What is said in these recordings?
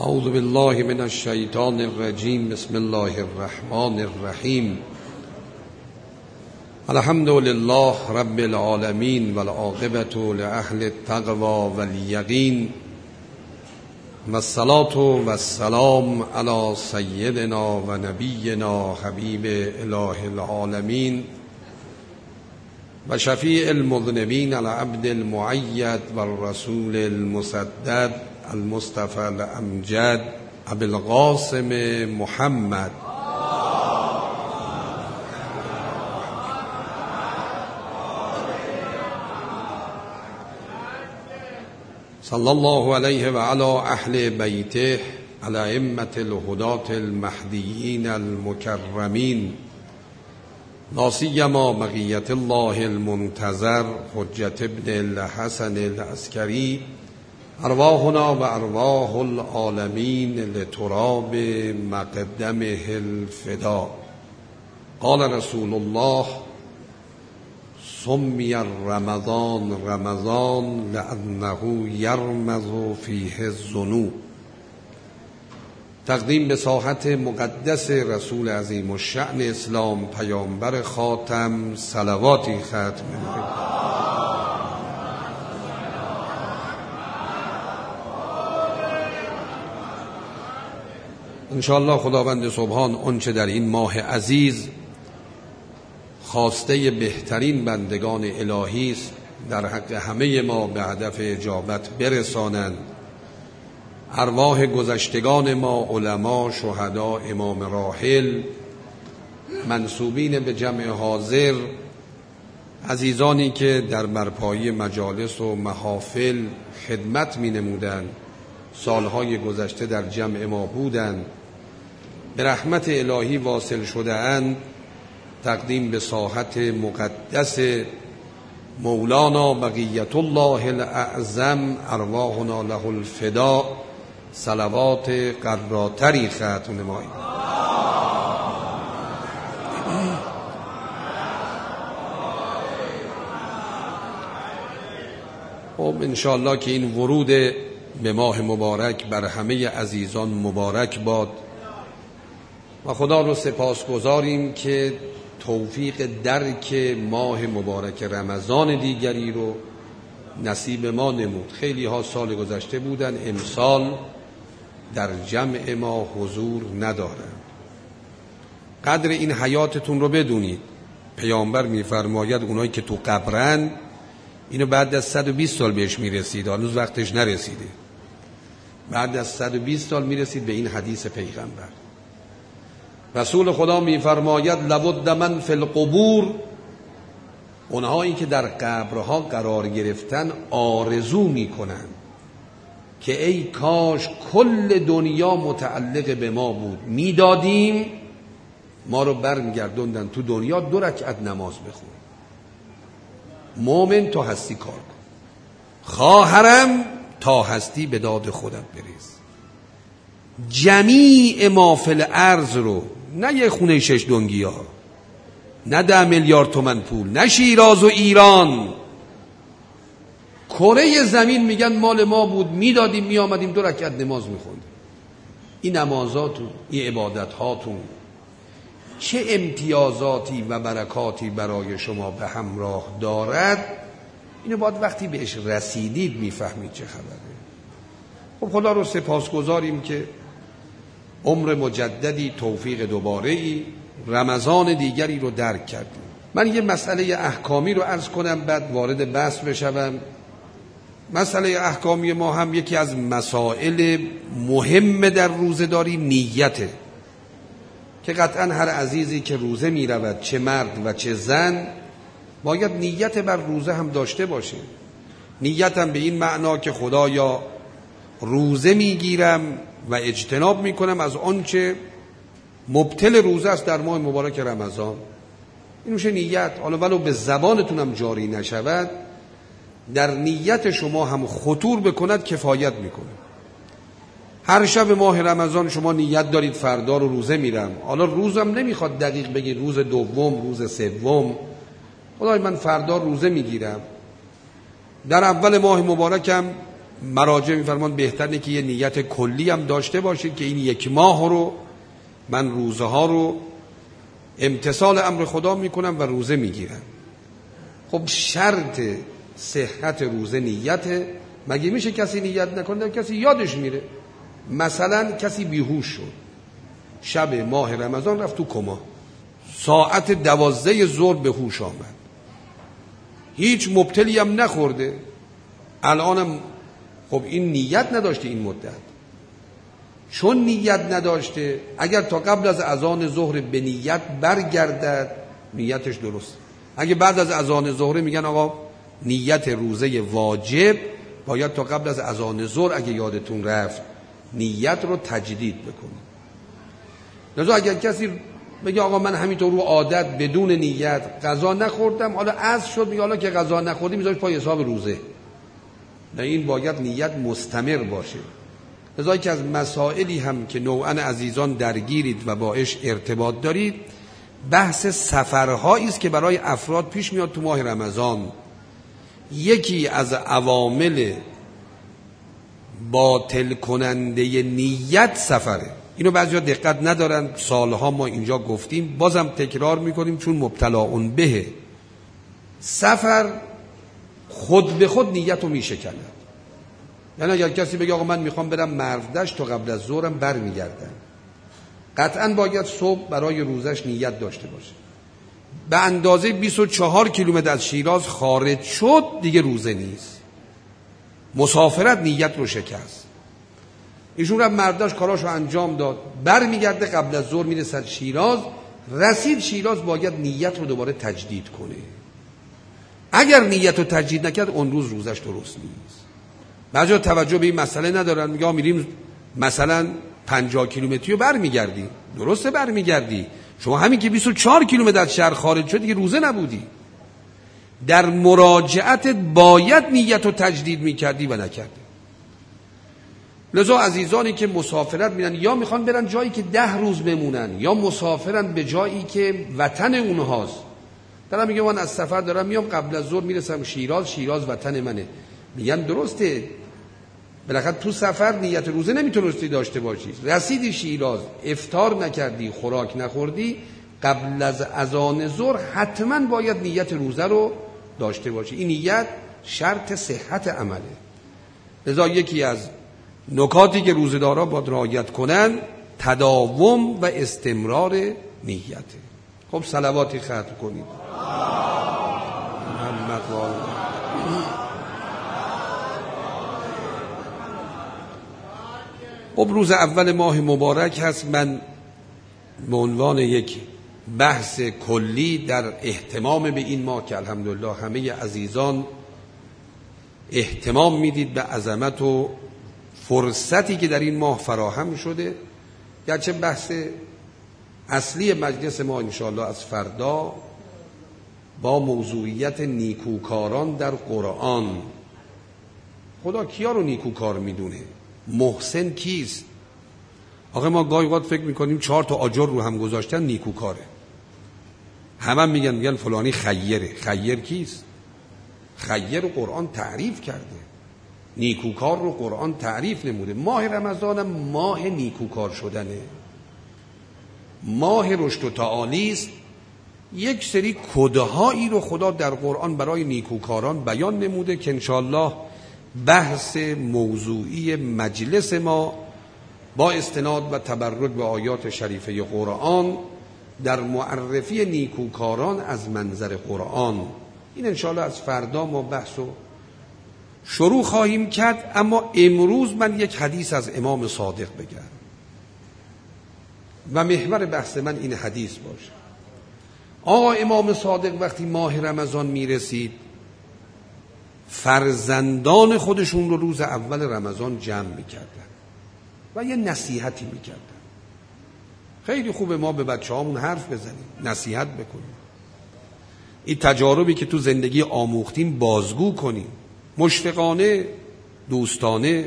اعوذ بالله من الشیطان الرجیم. بسم الله الرحمن الرحیم. الحمد لله رب العالمین والعاقبة لأهل التقوى والیقین والصلاة والسلام علی سیدنا و نبینا حبیب اله العالمین و شفیع المذنبین العبد المؤید والرسول المسدد المصطفى الامجد ابی القاسم محمد صلی الله علیه و علی اهل بیته الائمة الهداة المهدیین المکرمین، لا سیما بقیة الله المنتظر حجة ابن الحسن العسکری، ارواحنا و ارواح العالمین لتراب مقدمه الفدا. قال رسول الله سمی رمضان رمضان لأنه یرمز فیه الذنوب. تقدیم به ساحت مقدس رسول عظیم الشأن اسلام، پیامبر خاتم، صلواتی ختم نمایید. انشاءالله خداوند سبحان آنچه در این ماه عزیز خواسته بهترین بندگان الهی است در حق همه ما به هدف اجابت برسانند. ارواح گذشتگان ما، علما، شهدا، امام راحل، منسوبین به جمع حاضر، عزیزانی که در برپایی مجالس و محافل خدمت می نمودند، سالهای گذشته در جمع ما بودند، به رحمت الهی واصل شده اند. تقدیم به ساحت مقدس مولانا بقیت الله الاعظم، ارواحنا له الفدا، صلوات قراتری ختم نمایید. خب انشاءالله که این ورود به ماه مبارک بر همه عزیزان مبارک باد و خدا رو سپاسگزاریم که توفیق درک ماه مبارک رمضان دیگری رو نصیب ما نمود. خیلی ها سال گذشته بودن، امسال در جمع ما حضور ندارن. قدر این حیاتتون رو بدونید. پیامبر میفرماید اونایی که تو قبرن اینو بعد از 120 سال بهش میرسید، هنوز وقتش نرسیده. بعد از 120 سال میرسید به این حدیث پیغمبر. رسول خدا میفرماید لابد من فی القبور، اونهایی که در قبرها قرار گرفتن آرزو میکنن که ای کاش کل دنیا متعلق به ما بود، میدادیم ما رو برمیگردوندن تو دنیا 2 رکعت نماز بخون. مومن تا هستی کار کن، خواهرم تا هستی به داد خودم بریز. جمیع ما فی الارض رو، نه یه خونه 6 دنگی ها، نه 10 میلیارد تومن پول، نه شیراز و ایران، کره زمین میگن مال ما بود، میدادیم میآمدیم 2 رکعت نماز میخوندیم. این نمازاتون، این عبادتهاتون چه امتیازاتی و برکاتی برای شما به همراه دارد، اینو باید وقتی بهش رسیدید میفهمید چه خبره. خب خدا رو سپاسگزاریم که عمر مجددی، توفیق دوباره‌ای، رمضان دیگری رو درک کردیم. من یه مسئله احکامی رو عرض کنم بعد وارد بحث بشوم. مسئله احکامی ما هم یکی از مسائل مهم در روزه‌داری نیته، که قطعا هر عزیزی که روزه می رود، چه مرد و چه زن، باید نیت بر روزه هم داشته باشه. نیتم به این معنا که خدایا روزه می گیرم و اجتناب می کنم از آنچه مبطل روزه است در ماه مبارک رمضان. این میشه نیت. حالا ولو به زبانتونم جاری نشود، در نیت شما هم خطور بکند کفایت میکنه. هر شب ماه رمضان شما نیت دارید فردا رو روزه میرم، حالا روزم نمیخواد دقیق بگید روز دوم، روز سوم، خدای من فردا روزه میگیرم. در اول ماه مبارکم مراجع میفرمان بهتره که یه نیت کلی هم داشته باشید که این 1 ماه رو من روزه ها رو امتثال امر خدا میکنم و روزه میگیرم. خب شرط صحت روزه نیته. مگه میشه کسی نیت نکنه؟ کسی یادش میره. مثلا کسی بیهوش شد شب ماه رمضان، رفت تو کما، ساعت 12 ظهر به هوش آمد، هیچ مبتلی هم نخورده، الانم خب این نیت نداشته. این مدت چون نیت نداشته، اگر تا قبل از اذان ظهر به نیت برگردد نیتش درست. اگه بعد از اذان ظهر میگن آقا نیت روزه واجب باید تا قبل از اذان ظهر اگه یادتون رفت نیت رو تجدید بکنید. لذا اگر کسی بگه آقا من همینطور رو عادت بدون نیت غذا نخوردم، حالا عصر شد، میگه حالا که غذا نخوردی میذاری پای حساب روزه، نه، این باید نیت مستمر باشه. لذا که از مسائلی هم که نوعاً عزیزان درگیرید و باش ارتباط دارید، بحث سفرهایی است که برای افراد پیش میاد تو ماه رمضان. یکی از عوامل باطل کننده نیت سفره. اینو بعضیا دقت ندارن، سالها ما اینجا گفتیم، بازم تکرار میکنیم چون مبتلا اون بهه. سفر خود به خود نیت رو میشکند. یعنی اگر کسی بگه آقا من میخوام برم مرودشت تا قبل از ظهرم برمیگردم، قطعا باید صبح برای روزش نیت داشته باشه. به اندازه 24 کیلومتر از شیراز خارج شد دیگه روزه نیست، مسافرت نیت رو شکست. ایشون رفت مرودشت، کاراشو انجام داد، برمیگرده قبل از ظهر میرسد شیراز، رسید شیراز باید نیت رو دوباره تجدید کنه. اگر نیت رو تجدید نکرد اون روز روزش درست نیست. بعضیا توجه به این مسئله ندارن، میگه میریم مثلا 50 کیلومتری و برمیگردی. درسته برمیگردی، شما همین که 24 کیلومتر از شهر خارج شدی دیگه روزه نبودی. در مراجعت باید نیت رو تجدید میکردی و نکردی. لذا عزیزانی که مسافرت میرن یا میخوان برن جایی که 10 روز بمونن، یا مسافرن به جایی که وطن اونهاست، دارم میگه من از سفر دارم میام قبل از ظهر میرسم شیراز، شیراز وطن منه. میگن درسته، بالاخره تو سفر نیت روزه نمیتونستی داشته باشی، رسیدی شیراز افطار نکردی، خوراک نخوردی، قبل از اذان ظهر حتما باید نیت روزه رو داشته باشی. این نیت شرط صحت عمله. لذا یکی از نکاتی که روزه‌دارا باید رعایت کنن تداوم و استمرار نیته. خب صلواتی ختم کنید. محمد و آل خب روز اول ماه مبارک هست. من به عنوان یک بحث کلی در اهتمام به این ماه که الحمدلله همه عزیزان اهتمام میدید به عظمت و فرصتی که در این ماه فراهم شده، گرچه بحث اصلی مجلس ما انشاءالله از فردا با موضوعیت نیکوکاران در قرآن. خدا کیا رو نیکوکار میدونه؟ محسن کیست؟ آخه ما گاهی اوقات فکر میکنیم 4 تا آجر رو هم گذاشتن نیکوکاره. همه میگن فلانی خیره. خیر کیست؟ خیر رو قرآن تعریف کرده، نیکوکار رو قرآن تعریف نموده. ماه رمضان ماه نیکوکار شدنه، ماه رشد و تعالی است. یک سری کدهایی رو خدا در قرآن برای نیکوکاران بیان نموده که انشاءالله بحث موضوعی مجلس ما با استناد و تبرک به آیات شریفه قرآن در معرفی نیکوکاران از منظر قرآن، این انشاءالله از فردا ما بحثو شروع خواهیم کرد. اما امروز من یک حدیث از امام صادق بگم و محور بحث من این حدیث باشه. آقا امام صادق وقتی ماه رمضان میرسید فرزندان خودشون رو روز اول رمضان جمع میکردن و یه نصیحتی میکردن. خیلی خوبه ما به بچه هامون حرف بزنیم، نصیحت بکنیم، این تجاربی که تو زندگی آموختیم بازگو کنیم، مشفقانه، دوستانه.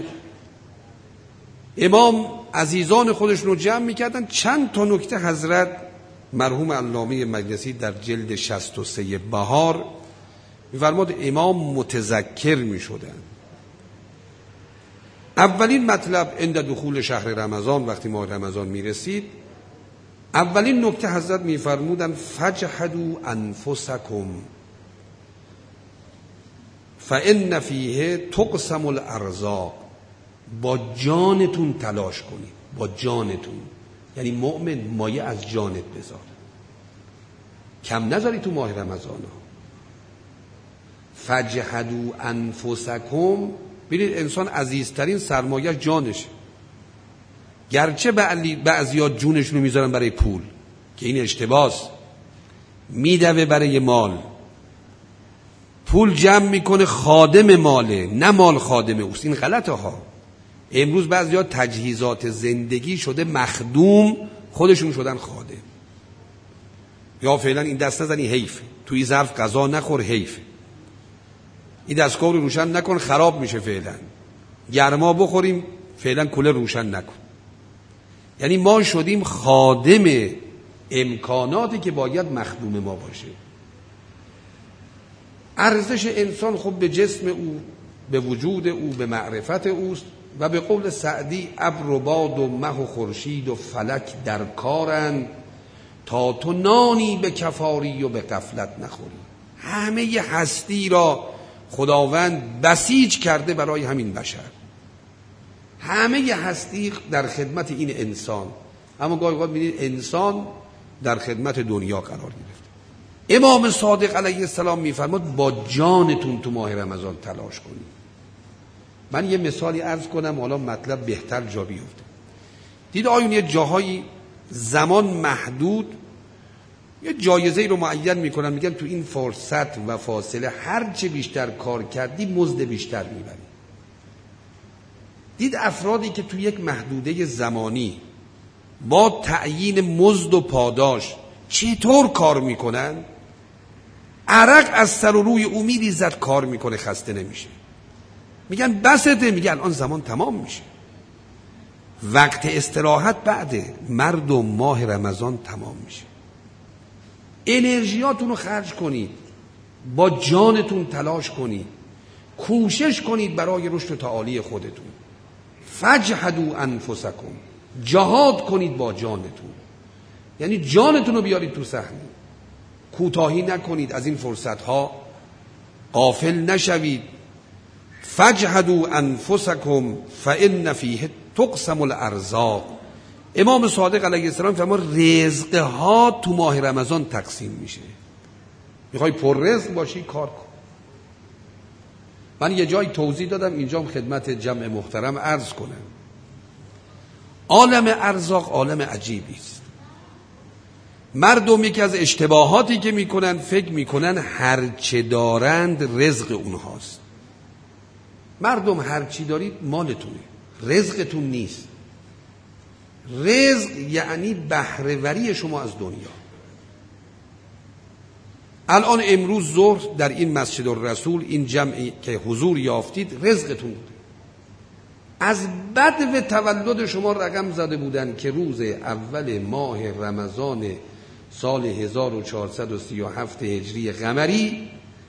امام عزیزان خودشون رو جمع میکردن. چند تا نکته حضرت مرحوم علامه مجلسی در جلد 63 بهار می‌فرماد امام متذکر می‌شدن. اولین مطلب عند دخول شهر رمضان، وقتی ماه رمضان میرسید، اولین نکته حضرت میفرمودن فجحدوا انفسکم فان فیه تقسم الارزاق. با جانتون تلاش کنید، با جانتون، یعنی مؤمن مایه از جانت بذار، کم نذاری تو ماه رمضان ها. فجحدوا انفسکم، ببینید انسان عزیزترین سرمایه جانشه. گرچه بعضیا جونشونو میذارن برای پول که این اشتباهه، میدوه برای مال، پول جمع میکنه خادم ماله، نه مال خادم اوست. این غلطه ها. امروز بعضیا تجهیزات زندگی شده مخدوم، خودشون شدن خادم. یا فعلا این دست نزنی حیف، توی ظرف غذا نخور حیف، این دستگاه رو روشن نکن خراب میشه، فعلا گرما بخوریم فعلا کولر روشن نکن. یعنی ما شدیم خادم امکاناتی که باید مخدوم ما باشه. ارزش انسان خب به جسم او، به وجود او، به معرفت اوست. و به قول سعدی ابر و باد و مه و خورشید و فلک در کارند تا تو نانی به کفاری و به غفلت نخوری. همه هستی را خداوند بسیج کرده برای همین بشر، همه هستی در خدمت این انسان. اما گاهی اوقات می‌بینید انسان در خدمت دنیا قرار گرفته. امام صادق علیه السلام میفرماد با جانتون تو ماه رمضان تلاش کنید. من یه مثالی عرض کنم حالا مطلب بهتر جا بیفته. دید آیون یه جاهایی زمان محدود یه جایزه‌ای رو معین میکنن، میگن تو این فرصت و فاصله هر چه بیشتر کار کردی مزد بیشتر میبری. دید افرادی که تو یک محدوده زمانی با تعیین مزد و پاداش چطور کار میکنن، عرق از سر و روی او میریزد، کار میکنه خسته نمیشه. میگن بسته، میگن آن زمان تمام میشه، وقت استراحت بعده، مردم ماه رمضان تمام میشه. انرژیاتون رو خرج کنید، با جانتون تلاش کنید، کوشش کنید برای رشد تعالی خودتون. فجحدوا انفسکم، جهاد کنید با جانتون، یعنی جانتون رو بیارید تو صحنه. کوتاهی نکنید از این فرصتها، غافل نشوید. فجحدوا انفسکم فان فیه تقسم الارزاق. امام صادق علیه السلام فرمود رزق ها تو ماه رمضان تقسیم میشه. میخوای پر رزق باشی کار کن. من یه جای توضیح دادم، اینجام خدمت جمع محترم عرض کنم. عالم ارزاق عالم عجیبی است. مردم یکی از اشتباهاتی که میکنن فکر میکنن هرچه دارند رزق اونهاست. مردم هرچی دارید مالتونه، رزقتون نیست. رزق یعنی بهره‌وری شما از دنیا. الان امروز ظهر در این مسجد الرسول این جمعی که حضور یافتید رزقتون بود. از بدو تولد شما رقم زده بودن که روز اول ماه رمضان سال 1437 هجری قمری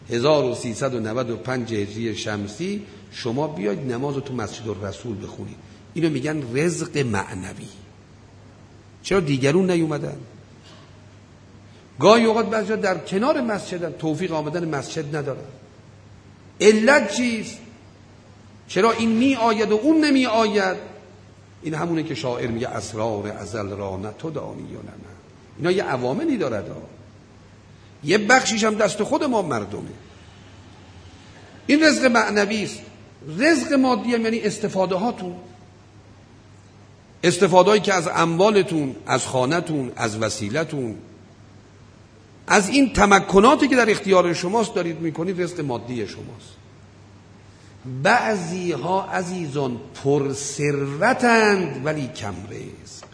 1395 هجری شمسی شما بیاید نماز تو مسجد الرسول بخونید. اینو میگن رزق معنوی. چرا دیگرون نیومدن؟ گاهی اوقات بعضیا در کنار مسجدن، توفیق آمدن مسجد ندارن. علت چیست؟ چرا این می آید و اون نمی آید؟ این همونه که شاعر میگه اسرار ازل را نه تو دانی یا نه. اینا یه عواملی دارد، یه بخشیش هم دست خود ما مردمه. این رزق معنوی است. رزق مادی هم یعنی استفاده هاتون، استفاده هایی که از اموالتون، از خانتون، از وسیلتون، از این تمکناتی که در اختیار شماست دارید میکنید، رزق مادی شماست. بعضی ها عزیزان پر ثروتند ولی کم رزق،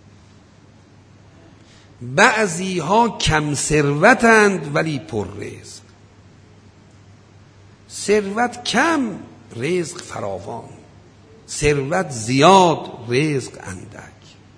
بعضی ها کم ثروتند ولی پر رزق. ثروت کم، رزق فراوان. ثروت زیاد، رزق اندک.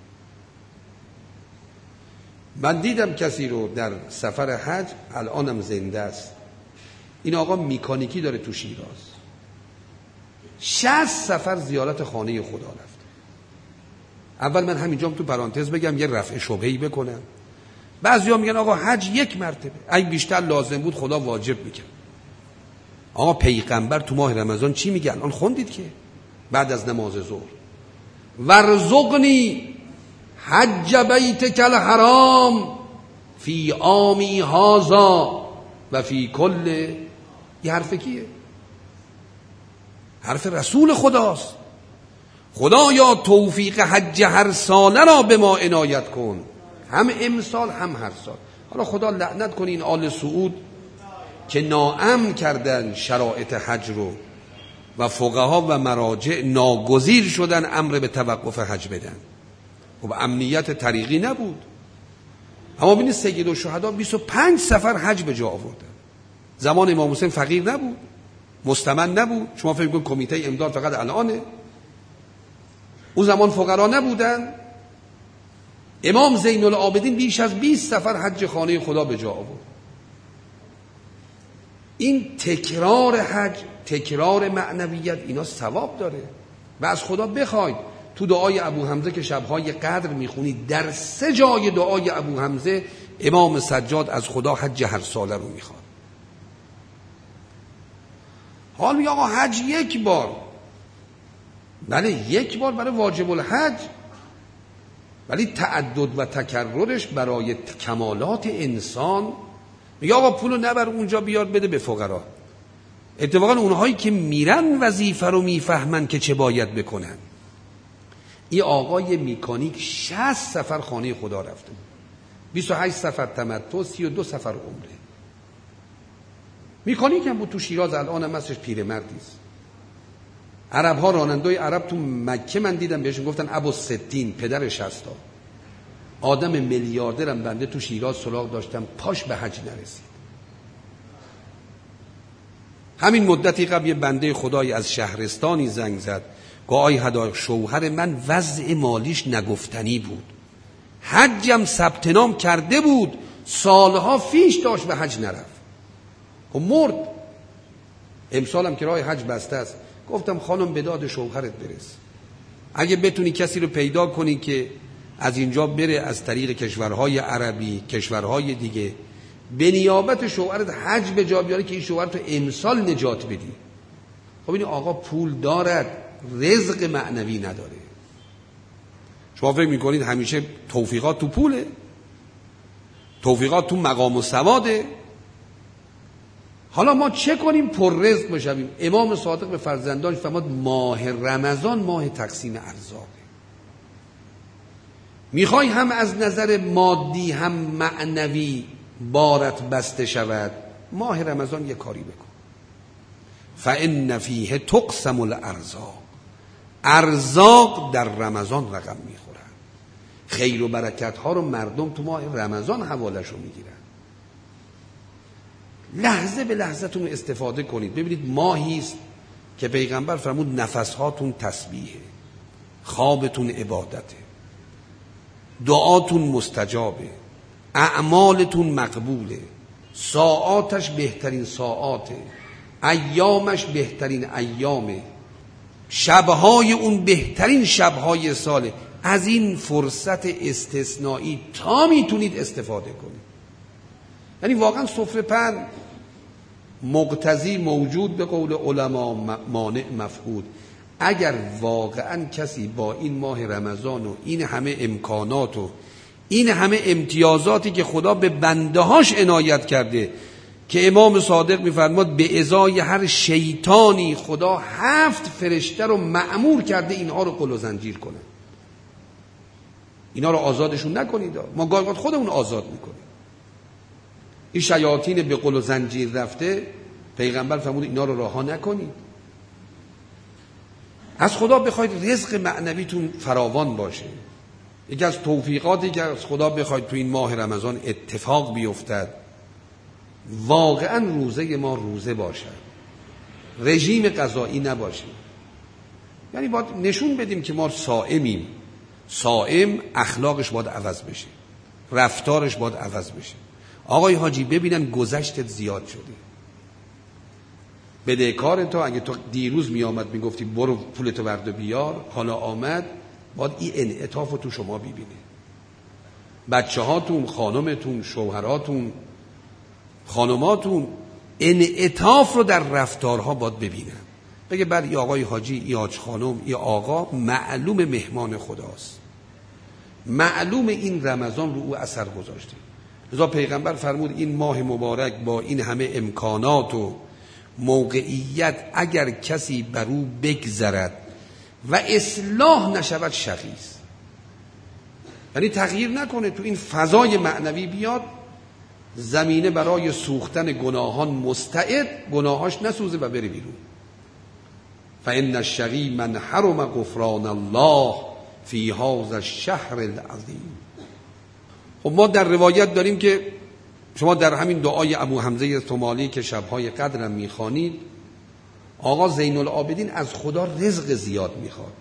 من دیدم کسی رو در سفر حج، الانم زنده است. این آقا میکانیکی داره تو شیراز، 60 سفر زیارت خانه خدا رفت. اول من همینجا تو پرانتز بگم یه رفع شبهه‌ای بکنم. بعضیا میگن آقا حج 1 مرتبه، اگه بیشتر لازم بود خدا واجب میکرد. آقا پیغمبر تو ماه رمضان چی میگه؟ الان خوندید که بعد از نماز ظهر ورزقنی حج بیتک الحرام فی عامی هذا و فی کل. یه حرف کیه؟ حرف رسول خداست. خدایا توفیق حج هر ساله را به ما عنایت کن، هم امسال هم هر سال. حالا خدا لعنت کنه این آل سعود که ناامن کردن شرایط حج رو و فقها و مراجع ناگزیر شدن امر به توقف حج بدن. خب امنیت طریقی نبود. اما ببینید سید الشهدا 25 سفر حج به جا آوردن. زمان امام حسین فقیر نبود، مستمن نبود. شما فکر کنید کمیته امداد فقط الانه؟ اون زمان فقرا نبودن. امام زین العابدین بیش از 20 سفر حج خانه خدا به جا آورد. این تکرار حج، تکرار معنویت، اینا ثواب داره. و از خدا بخواید تو دعای ابو حمزه که شبهای قدر میخونید، در 3 جای دعای ابو حمزه امام سجاد از خدا حج هر ساله رو میخواد. حال میگه آقا حج 1 بار، بله 1 بار برای واجب الحج، ولی تعدد و تکررش برای کمالات انسان. میگه آقا پولو نبر اونجا بیار بده به فقرا. اتفاقا اونهایی که میرن وظیفه رو میفهمن که چه باید بکنن. این آقای میکانیک 60 سفر خانه خدا رفته، 28 سفر تمتع، 32 سفر عمره. میکانیک هم بود تو شیراز، الان هم هستش، پیرمردیست. عرب ها، رانندوی عرب تو مکه من دیدم بهشون گفتن ابو ستین، پدر 60 تا. آدم میلیاردرم بنده تو شیراز سراغ داشتم، پاش به حج نرسید. همین مدتی قبل یه بنده خدایی از شهرستانی زنگ زد، گفت آی هدا شوهر من وضع مالیش نگفتنی بود، حجم ثبت نام کرده بود، سالها فیش داشت به حج نرفت، خب مرد. امسالم که راه حج بسته است. گفتم خانم به داد شوهرت برس، اگه بتونی کسی رو پیدا کنی که از اینجا بره از طریق کشورهای عربی، کشورهای دیگه، به نیابت شوهرت حج به جا بیاره که این شوهر تو امسال نجات بدی. خب این آقا پول دارد، رزق معنوی نداره. شما فکر میکنید همیشه توفیقات تو پوله؟ توفیقات تو مقام و سواده؟ حالا ما چه کنیم پر رزق بشویم؟ امام صادق به فرزندانش فرمود ماه رمضان ماه تقسیم ارزاقه. میخوای هم از نظر مادی هم معنوی بارت بسته شود، ماه رمضان یه کاری بکن. فإن فیه تقسم الارزاق، ارزاق در رمضان رقم میخورن. خیر و برکت ها رو مردم تو ماه رمضان حوالش رو میگیرن. لحظه به لحظه‌تون استفاده کنید. ببینید ماهی است که پیغمبر فرمود نفس‌هاتون تسبیحه، خوابتون عبادته، دعاتون مستجابه، اعمالتون مقبوله، ساعاتش بهترین ساعاته، ایامش بهترین ایامه، شبهای اون بهترین شبهای ساله. از این فرصت استثنایی تا میتونید استفاده کنید. یعنی واقعا سفره پهن مقتضی موجود به قول علما، مانع مفقود. اگر واقعا کسی با این ماه رمضان و این همه امکانات و این همه امتیازاتی که خدا به بندهاش عنایت کرده، که امام صادق می‌فرماد به ازای هر شیطانی خدا 7 فرشته رو مأمور کرده اینها رو قل و زنجیر کنه. اینا رو آزادشون نکنید. ما گاهی خودمون آزاد میکنیم. این شیاطین به قل و زنجیر رفته، پیغمبر فرمود اینا رو رها نکنید. از خدا بخواید رزق معنویتون فراوان باشه. یکی از توفیقاتی که از خدا بخواید تو این ماه رمضان اتفاق بیفتد، واقعا روزه ما روزه باشد، رژیم غذایی نباشه. یعنی باید نشون بدیم که ما صائمیم. صائم اخلاقش باید عوض بشه، رفتارش باید عوض بشه. آقای حاجی ببینن گذشتت زیاد شده، بدهکار تو، اگه تو دیروز میامد میگفتی برو پولتو برد بیار، حالا آمد، باید این انعطاف رو تو شما ببینه. بچه هاتون، خانمتون، شوهراتون، خانماتون انعطاف رو در رفتارها باید ببینن. بگه بله ای آقای حاجی، ای حاج خانم، ای آقا معلوم مهمان خداست، معلوم این رمضان رو او اثر گذاشته. لذا پیغمبر فرمود این ماه مبارک با این همه امکانات و موقعیت اگر کسی بر او بگذرد و اصلاح نشود شقی است. یعنی تغییر نکنه، تو این فضای معنوی بیاد، زمینه برای سوختن گناهان مستعد، گناهاش نسوزه و بره بیرون. فإن الشقی من حرم غفران الله فی هذا الشهر العظیم. خب ما در روایت داریم که شما در همین دعای ابو حمزه ثمالی که شبهای قدرم میخوانید، آقا زین العابدین از خدا رزق زیاد میخواد.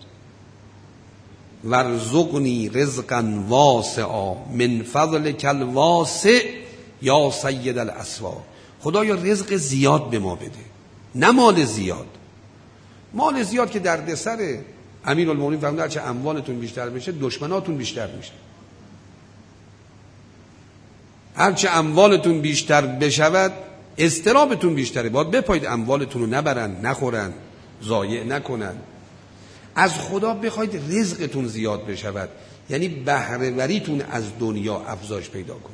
ورزقنی رزقا واسعا من فضلک الواسع یا سید الاسوار. خدایا رزق زیاد به ما بده، نه مال زیاد. مال زیاد که دردسر. امیرالمومنین فرمود هرچه اموالتون بیشتر بشه دشمناتون بیشتر میشه. هرچه اموالتون بیشتر بشود اضطرابتون بیشتره. باید بپایید اموالتون رو نبرن، نخورن، ضایع نکنن. از خدا بخواید رزقتون زیاد بشود، یعنی بهره‌وریتون از دنیا افزایش پیدا کنه.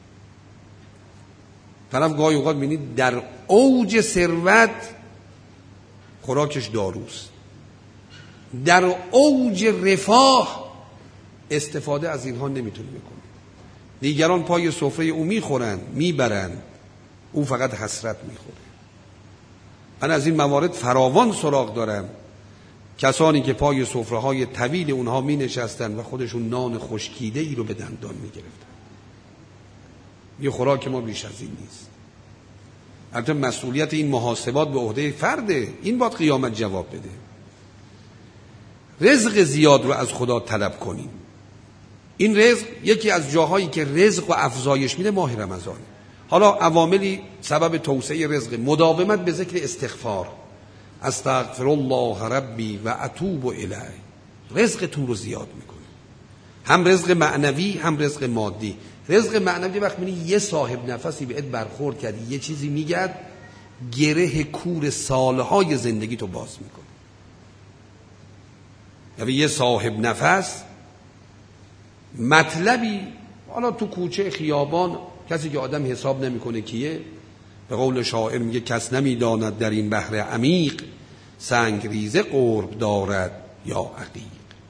طرف گاهی اوقات می‌بینید در اوج ثروت خوراکش داروست، در اوج رفاه استفاده از اینها نمیتونه بکنه. دیگران پای سفره او میخورن، میبرن، او فقط حسرت میخوره. من از این موارد فراوان سراغ دارم. کسانی که پای سفره‌های طویل اونها می نشستن و خودشون نان خشکیده ای رو به دندان می گرفتن. یه خوراک ما بیش از این نیست. البته مسئولیت این محاسبات به عهده فرده، این باید قیامت جواب بده. رزق زیاد رو از خدا طلب کنیم. این رزق یکی از جاهایی که رزق و افزایش میده ماه رمضان. حالا عواملی سبب توسعه رزق، مداومت به ذکر استغفار، استغفر الله ربی و اتوب الیه، رزقتون رو زیاد میکنه. هم رزق معنوی هم رزق مادی. رزق معنوی وقت میبینی یه صاحب نفسی بهت برخورد کردی، یه چیزی میگد، گره کور سالهای زندگی تو باز میکنه. یعنی یه صاحب نفس مطلبی، حالا تو کوچه خیابان کسی که آدم حساب نمیکنه کیه، به قول شاعر میگه کس نمیداند در این بحر عمیق، سنگ ریزه قرب دارد یا عقیق.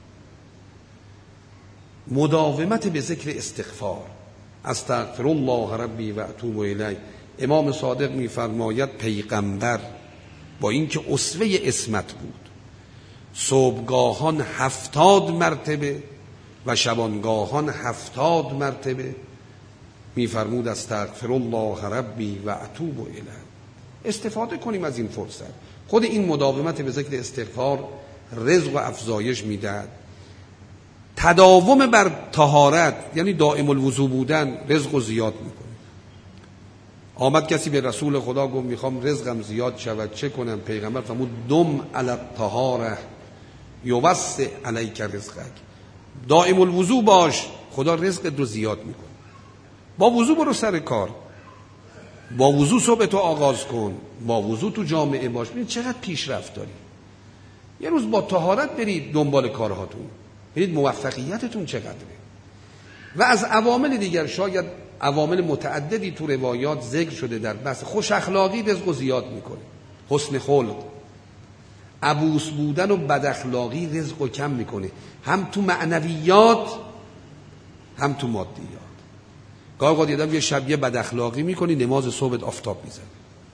مداومت به ذکر استغفار، استغفر الله ربی و اتوب الیه. امام صادق میفرماید پیغمبر با اینکه اسوه عصمت بود، صبحگاهان 70 مرتبه و شبانگاهان 70 مرتبه میفرمود استغفر الله ربی و اتوب الیه. استفاده کنیم از این فرصت. خود این مداومت به ذکر استغفار رزق و افزایش میدهد. تداوم بر طهارت، یعنی دائم الوضو بودن، رزق و زیاد میکنه. آمد کسی به رسول خدا گفت میخوام رزقم زیاد شود، چه کنم؟ پیغمبر فرمود دم علی الطهاره یوسع علیک رزقک. دائم الوضو باش، خدا رزقت رو زیاد میکنه. با وضو برو سر کار، با وضو صبح تو آغاز کن، با وضو تو جامعه باش. ببین چقدر پیشرفت داری. یه روز با طهارت برید دنبال کارهاتون، ببینید موفقیتتون چقدره. و از عوامل دیگر، شاید عوامل متعددی تو روایات ذکر شده در بحث خوش اخلاقی رزق زیاد میکنه. حسن خلق، عبوس بودن و بد اخلاقی رزق رو کم میکنه، هم تو معنویات هم تو مادیات. گاهی اوقات یه شب یه بد اخلاقی میکنی، نماز صبحت آفتاب میزنه.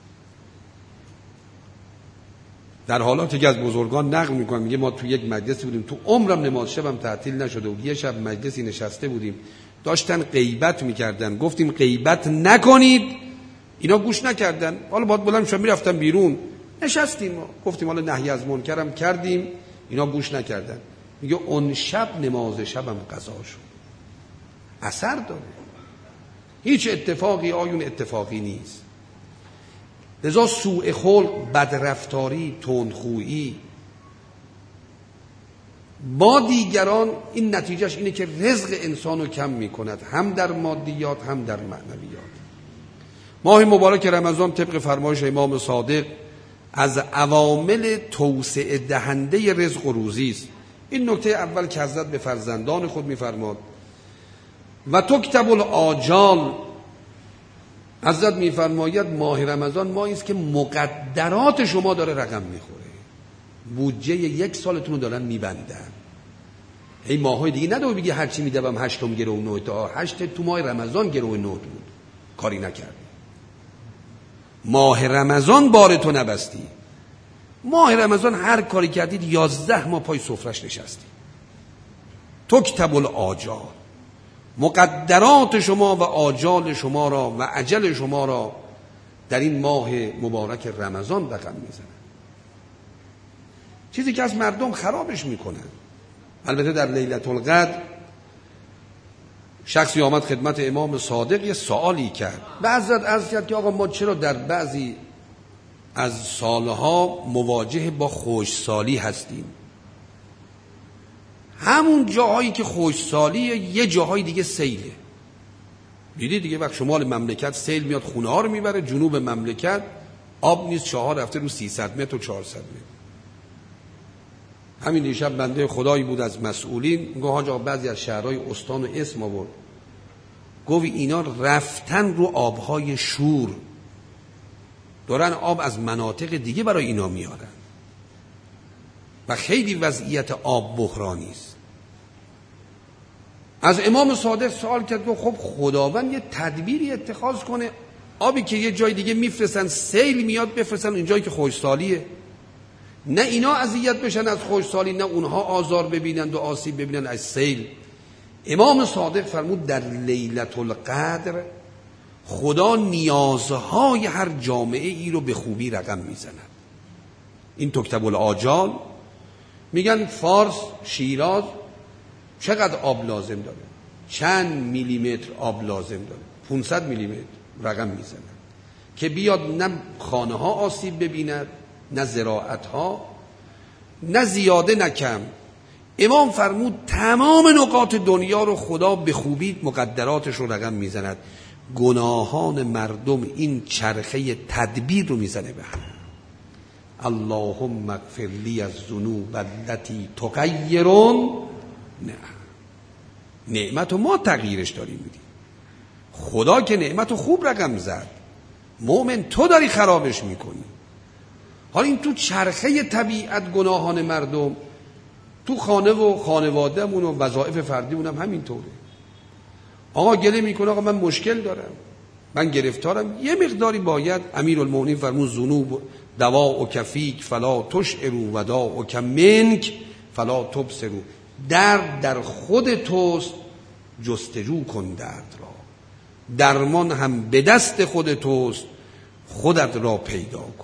در حالاتی که از بزرگان نقل میکنم، میگه ما تو یک مجلسی بودیم، تو عمرم نماز شبم تعطیل نشده بود. یه شب مجلسی نشسته بودیم، داشتن غیبت میکردن، گفتیم غیبت نکنید، اینا گوش نکردن. حالا باید بلند شدم میرفتم بیرون، نشستیم گفتیم حالا نهی از منکرم کردیم، اینا گوش نکردن. میگه اون شب نماز شبم قضا شد. اثر داره. هیچ اتفاقی آیون اتفاقی نیست. لذا سوء خلق، بدرفتاری، تندخویی با دیگران این نتیجهش اینه که رزق انسان رو کم میکند، هم در مادیات هم در معنویات. ماه مبارک رمضان طبق فرمایش امام صادق از عوامل توسعه دهنده رزق و روزی است. این نکته اول که حضرت به فرزندان خود میفرماد و تکتب الآجال. حضرت میفرماید ماه رمضان ماهی است که مقدرات شما داره رقم میخوره، بودجه یک سالتون رو دارن میبندن. این ماهای دیگه نداره بگی هرچی میدم 8 گرو 9 تا 8 تو ماه رمضان گرو 9 بود کاری نکردی. ماه رمضان بار تو نبستی. ماه رمضان هر کاری کردید 11 ماه پای سفرش نشستی. تکتب الآجال، مقدرات شما و آجال شما را و اجل شما را در این ماه مبارک رمضان رقم میزنن. چیزی که از مردم خرابش میکنن. البته در لیلة القدر شخصی آمد خدمت امام صادق یه سوالی کرد. به حضرت عرض کرد که آقا ما چرا در بعضی از سالها مواجه با خشکسالی هستیم؟ همون جاهایی که خشکسالیه یه جاهای دیگه سیله. دیدی دیگه وقت شمال مملکت سیل میاد خونه ها رو میبره، جنوب مملکت آب نیست، چهار رفته رو 300 متر و 400 متر. همین دیشب بنده خدایی بود از مسئولین گفت حاج آقا بعضی از شهرهای استان و اسم آورد، گفت اینا رفتن رو آبهای شور، دارن آب از مناطق دیگه برای اینا میارن و خیلی وضعیت آب بحرانی است. از امام صادق سوال کرد که خب خداوند یه تدبیری اتخاذ کنه، آبی که یه جای دیگه میفرستن سیل میاد بفرستن این جایی که خشکسالیه، نه اینا اذیت بشن از خشکسالی نه اونها آزار ببینند و آسیب ببینند از سیل. امام صادق فرمود در لیلة القدر خدا نیازهای هر جامعه ای رو به خوبی رقم میزند. این تکتب الآجال میگن فارس، شیراز چقدر آب لازم داره، چند میلیمتر آب لازم داره، 500 میلیمتر رقم میزنن که بیاد نه خانه ها آسیب ببیند نه زراعت ها، نه زیاده نه کم. امام فرمود تمام نقاط دنیا رو خدا به خوبی مقدراتش رو رقم میزند، گناهان مردم این چرخه تدبیر رو میزنه به هم. اللهم اغفر لی الذنوب التي تغیرون نعمت رو ما تغییرش داریم میدیم. خدا که نعمت رو خوب رقم زد، مؤمن تو داری خرابش میکنی. حالا این تو چرخه طبیعت گناهان مردم، تو خانه و خانوادهمون و وظایف فردیمون هم همینطوره. آقا گله میکنه آقا من مشکل دارم، من گرفتارم، یه مقداری باید امیرالمومنین فرمود ذنوب دواء و کفیک فلا تشعروا وداء و کمنک فلا تبصروا. در خود توست، جستجو کن درد را، درمان هم به دست خود توست، خودت را پیدا کن.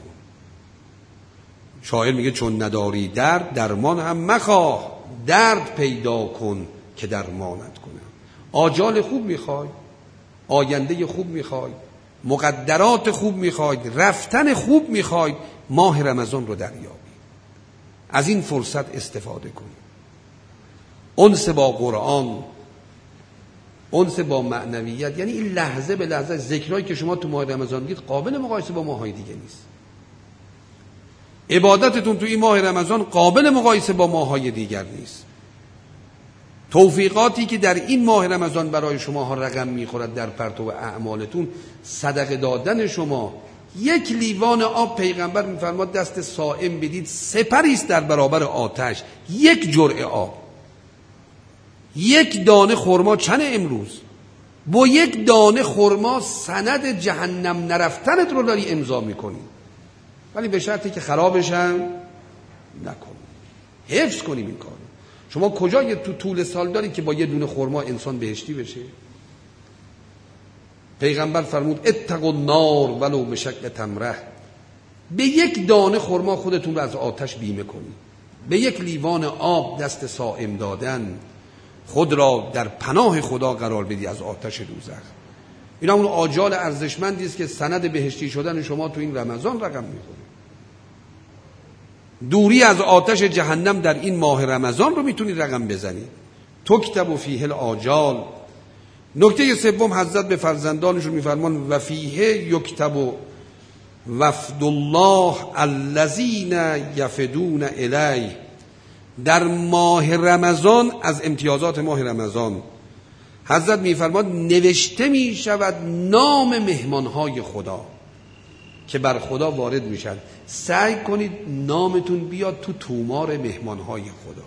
شاعر میگه چون نداری درمان هم مخواه، درد پیدا کن که درمانت کنم. آجال خوب میخوای، آینده خوب میخوای، مقدرات خوب میخوای، رفتن خوب میخوای، ماه رمضان رو دریابی. از این فرصت استفاده کن. انس با قرآن، انس با معنویت، یعنی این لحظه به لحظه ذکرهایی که شما تو ماه رمضان دید قابل مقایسه با ماهای دیگه نیست. عبادتتون تو این ماه رمضان قابل مقایسه با ماهای دیگر نیست. توفیقاتی که در این ماه رمضان برای شما ها رقم میخورد در پرتو اعمالتون، صدقه دادن شما، یک لیوان آب پیغمبر میفرماد دست صائم بدید سپری است در برابر آتش. یک جرعه آب، یک دانه خرما چند امروز، با یک دانه خرما سند جهنم نرفتنت رو داری امضا میکنی، ولی به شرطی که خرابش هم نکن. حفظ کنیم این کارو. شما کجا یه تو طول سال دارید که با یه دونه خرما انسان بهشتی بشه؟ پیغمبر فرمود اتقوا النار ولو بشق تمره. به یک دانه خرما خودتون رو از آتش بیمه کنید. به یک لیوان آب دست صائم دادن خود را در پناه خدا قرار بدی از آتش دوزخ. این همون آجال ارزشمندی است که سند بهشتی شدن شما تو این رمضان رقم میخوره. دوری از آتش جهنم در این ماه رمضان رو میتونید رقم بزنید. تکتب فیه الآجال. نکته سوم، حضرت به فرزندانشون میفرمان و فیه یکتب وفد الله الذین یفدون الیه. در ماه رمضان، از امتیازات ماه رمضان، حضرت میفرماد نوشته میشود نام مهمانهای خدا که بر خدا وارد میشن. سعی کنید نامتون بیاد تو تومار مهمانهای خدا.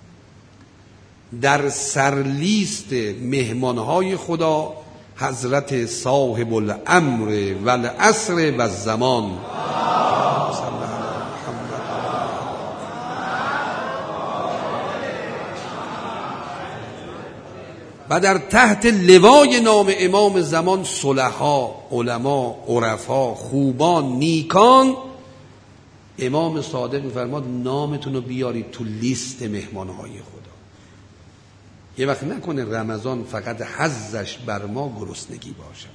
در سرلیست مهمانهای خدا حضرت صاحب الامر و العصر و الزمان و در تحت لوای نام امام زمان صلحا، علما، عرفا، خوبان، نیکان. امام صادق میفرماد نامتون رو بیارید تو لیست مهمانهای خدا. یه وقت نکنه رمضان فقط حظش بر ما گرسنگی باشه.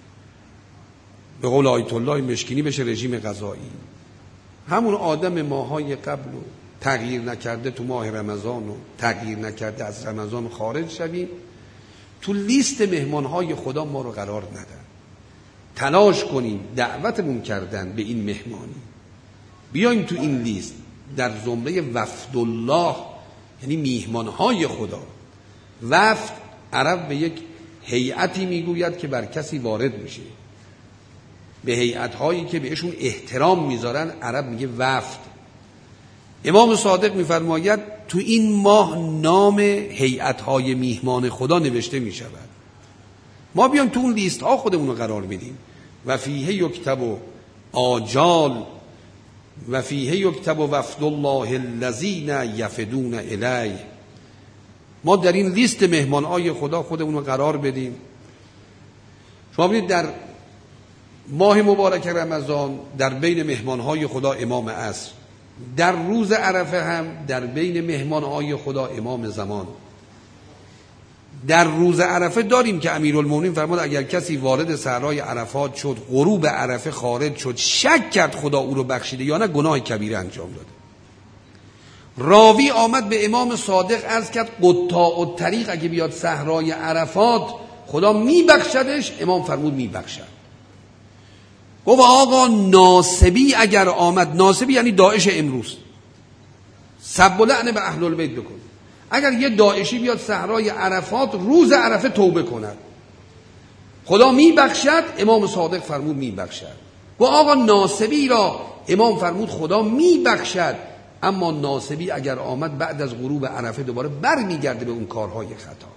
به قول آیت الله مشکینی بشه رژیم غذایی. همون آدم ماهای قبل رو تغییر نکرده تو ماه رمضان و تغییر نکرده از رمضان خارج شویم، تو لیست مهمانهای خدا ما رو قرار ندن. تلاش کنیم دعوتمون کردن به این مهمانی، بیایم تو این لیست در زمره وفد الله، یعنی میهمانهای خدا. وفد عرب به یک هیئتی میگوید که بر کسی وارد میشه. به هیئت‌هایی که بهشون احترام میذارن عرب میگه وفد. امام صادق میفرماید تو این ماه نام هیئت‌های میهمان خدا نوشته میشود. ما بیام تو اون لیست ها خودمون رو قرار میدیم. و فیه یکتب آجال و فیه یکتب وفد الله الذین یفدون الیه. ما در این لیست مهمانهای خدا خودمون رو قرار بدیم. شما ببینید در ماه مبارک رمضان در بین مهمانهای خدا امام عصر، در روز عرفه هم در بین مهمانهای خدا امام زمان. در روز عرفه داریم که امیرالمومنین فرمود اگر کسی وارد صحرای عرفات شد، غروب عرفه خارج شد، شک کرد خدا او رو بخشیده یا نه، گناه کبیره انجام داده. راوی آمد به امام صادق عرض کرد قطاع الطریق اگه بیاد صحرای عرفات خدا میبخشدش؟ امام فرمود میبخشد. گفت آقا ناصبی اگر آمد، ناصبی یعنی داعش امروز، سب و لعن به اهل البیت بکن. اگر یه داعشی بیاد صحرای عرفات روز عرفه توبه کند خدا میبخشد؟ امام صادق فرمود میبخشد. گفت آقا ناصبی را؟ امام فرمود خدا میبخشد، اما ناصبی اگر آمد بعد از غروب عرفه دوباره بر میگرده به اون کارهای خطا.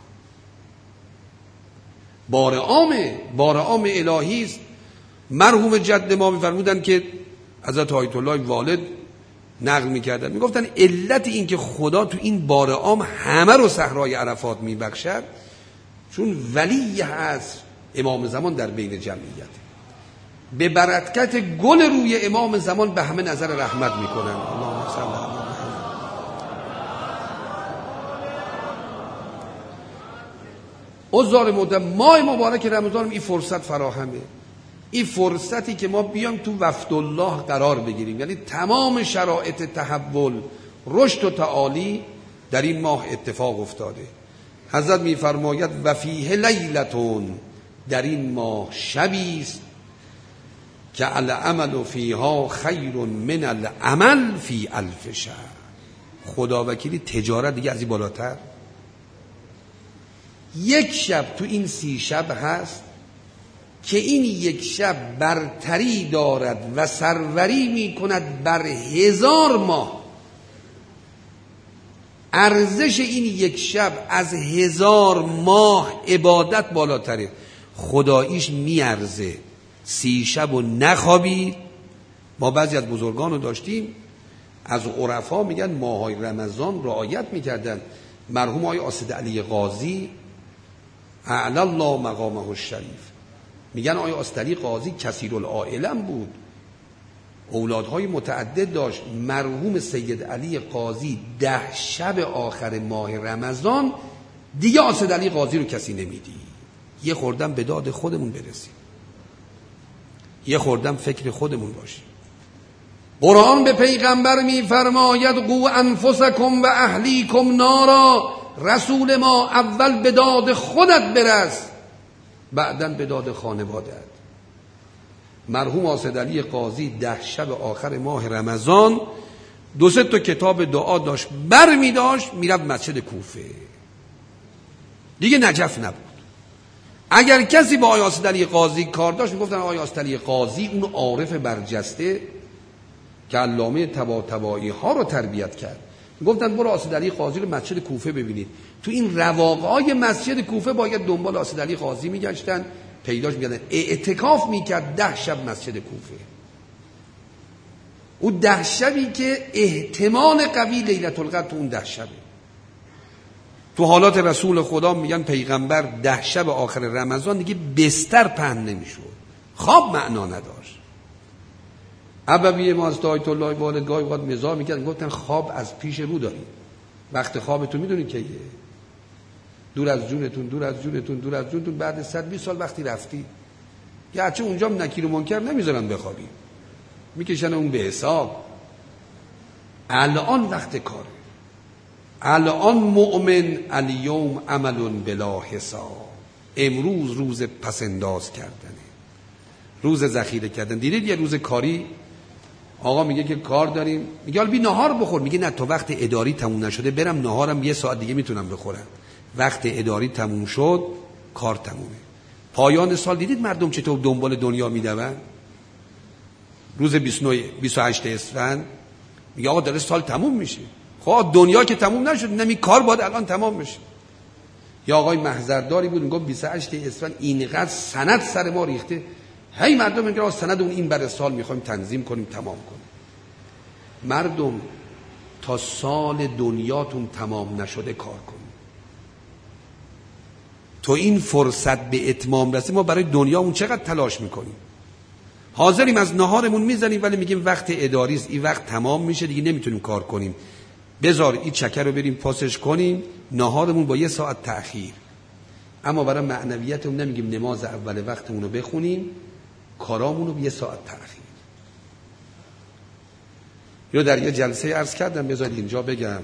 بار عام الهی است. مرحوم جد ما میفرمودن که حضرت آیت الله والد نقل میکردن، میگفتن علت این که خدا تو این بار عام همه رو صحرای عرفات میبخشد چون ولی هست امام زمان در بین جمعیت، به برکت گل روی امام زمان به همه نظر رحمت میکنن. اللهم صل علی محمد. عزار محترم، ماه مبارک رمضان این فرصت فراهمه. این فرصتی که ما بیام تو وفد الله قرار بگیریم، یعنی تمام شرایط تحول، رشد و تعالی در این ماه اتفاق افتاده. حضرت میفرماید و فیه لیلتون، در این ماه شبی است که العمل فیها خیر من العمل فی الف شهر. خدا وکیلی تجارت دیگه از این بالاتر. یک شب تو این 30 شب هست که این یک شب برتری دارد و سروری می کند بر 1000 ماه. ارزش این یک شب از 1000 ماه عبادت بالاتره. خداییش می ارزه 30 شب و نخوابید. ما بعضی از بزرگان رو داشتیم از عرفا میگن ماهای رمضان رعایت میکردن. مرحوم آقای اسد علی قاضی اعلی الله مقامه الشریف، میگن آقای اسد علی قاضی کثیرالعائلم بود، اولادهای متعدد داشت. مرحوم سید علی قاضی 10 شب آخر ماه رمضان دیگه اسد علی قاضی رو کسی نمیدید. یه خوردم به داد خودمون برسیم، یه خوردم فکر خودمون باشیم. قرآن به پیغمبر میفرماید قو انفسکم و اهلیکم نارا. رسول ما اول به داد خودت برس، بعداً به داد خانواده‌ات. مرحوم آصدعلی قاضی 10 شب آخر ماه رمضان 2-3 تا کتاب دعا داشت، بر می داشت میرفت مسجد کوفه، دیگه نجف نبود. اگر کسی با آقای آصدعلی قاضی کار داشت میگفتن آقای آصدعلی قاضی اون عارف برجسته که علامه طباطبایی ها رو تربیت کرد، میگفتن برو آصدعلی قاضی رو مسجد کوفه ببینید. تو این رواقای مسجد کوفه باید دنبال آصدعلی قاضی میگشتن، پیداش میگردن. اعتکاف میکرد 10 شب مسجد کوفه. اون 10 شبی که احتمال قوی لیلة القدر تو اون 10 شبه. تو حالات رسول خدا میگن پیغمبر 10 شب آخر رمضان دیگه بستر پهن نمیشد، خواب معنا نداشت. ابوی ما از آیت الله والد گاهی اوقات مزاح میکردن، گفتن خواب از پیش رو داریم، وقت خوابتون میدونید کیه؟ دور از جونتون، دور از جونتون، دور از جونتون. بعد 120 سال وقتی رفتی، گرچه اونجا هم نکیر و منکر نمیذارن بخوابی، میکشن اون به حساب. الان وقت کاره، الان مؤمن الیوم عمل بلا حساب. امروز روز پسنداز کردنه، روز ذخیره کردن. دیدید یه روز کاری آقا میگه که کار داریم، میگه حالا بی نهار بخور، میگه نه تا وقت اداری تموم نشده برم نهارم 1 ساعت دیگه میتونم بخورم. وقت اداری تموم شد کار تمومه. پایان سال دیدید مردم چطور دنبال دنیا میدون؟ روز 28 اسفند میگه آقا داره سال تموم میشه. خب دنیا که تموم نشد، نمی کار باید الان تمام بشه. یا آقای محضرداری بود میگه 28 اسفند اینقدر سند سر ما ریخته، هی مردم میگن سند اون این بر سال میخوایم تنظیم کنیم تمام کنیم. مردم تا سال دنیاتون تمام نشده کار کنیم. تو این فرصت به اتمام رسید ما برای دنیامون چقدر تلاش میکنیم. حاضریم از نهارمون میزنیم ولی میگیم وقت اداری است، این وقت تمام میشه دیگه نمیتونیم کار کنیم، بذار این چکر رو بریم پاسش کنیم، نهارمون با 1 ساعت تأخیر. اما برای معنویتمون نمیگیم نماز اول وقتمون رو بخونیم، کارامون رو 1 ساعت تأخیر. یا در یه جلسه عرض کردم، بذارید اینجا بگم،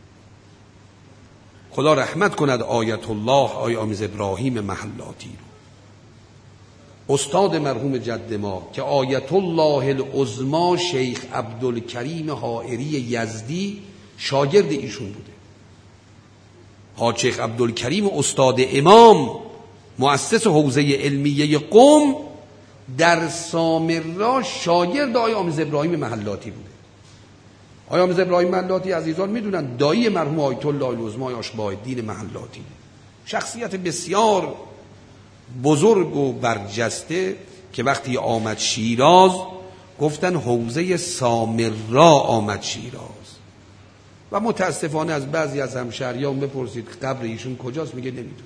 خدا رحمت کند آیت الله آی آمیز ابراهیم محلاتی رو، استاد مرحوم جد ما که آیت الله العظما شیخ عبدالکریم حائری یزدی شاگرد ایشون بوده. حاج شیخ عبدالکریم استاد امام مؤسس حوزه علمیه قم در سامرا شاگرد آقای آمیز ابراهیم محلاتی بوده. آقای آمیز ابراهیم محلاتی عزیزان میدونن دایی مرحوم آیت الله العظما اشباح الدین محلاتی، شخصیت بسیار بزرگ و برجسته که وقتی آمد شیراز گفتن حوزه سامرا آمد شیراز. و متاسفانه از بعضی از همشهریان بپرسید قبر ایشون کجاست، میگه نمیدونه.